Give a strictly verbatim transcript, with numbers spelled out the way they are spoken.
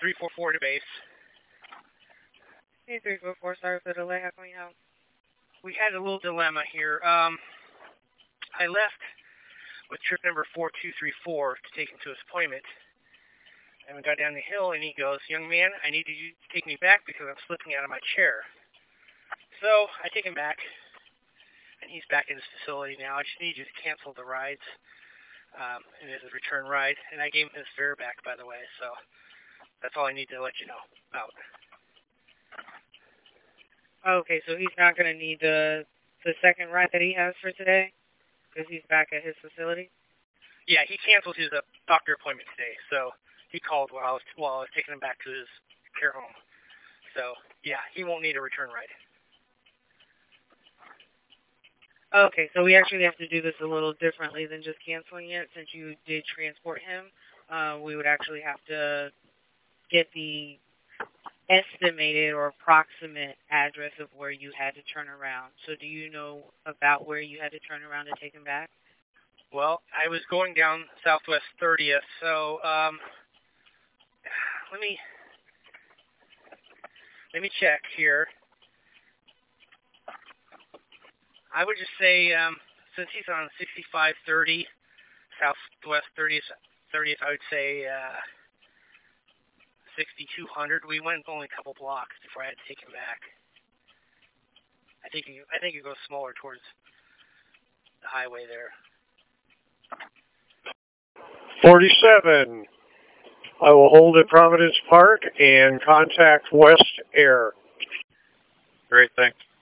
three four four to base. Hey, three four four, sorry for the delay. How can we help? We had a little dilemma here. Um, I left with trip number four two three four to take him to his appointment. And we got down the hill, and he goes, young man, I need you to take me back because I'm slipping out of my chair. So I take him back, and he's back in his facility now. I just need you to cancel the rides. Um, and it's a return ride, and I gave him his fare back, by the way, so that's all I need to let you know about. Okay, so he's not going to need the the second ride that he has for today, because he's back at his facility? Yeah, he canceled his uh, doctor appointment today, so he called while I was while I was taking him back to his care home. So yeah, he won't need a return ride. Okay, so we actually have to do this a little differently than just canceling it. Since you did transport him, uh, we would actually have to get the estimated or approximate address of where you had to turn around. So do you know about where you had to turn around to take him back? Well, I was going down Southwest thirtieth, so um, let me let me check here. I would just say, um, since he's on sixty-five thirty, Southwest thirtieth, thirtieth, I would say uh, sixty-two hundred. We went only a couple blocks before I had to take him back. I think you, I think it goes smaller towards the highway there. forty-seven. I will hold at Providence Park and contact West Air. Great, thanks.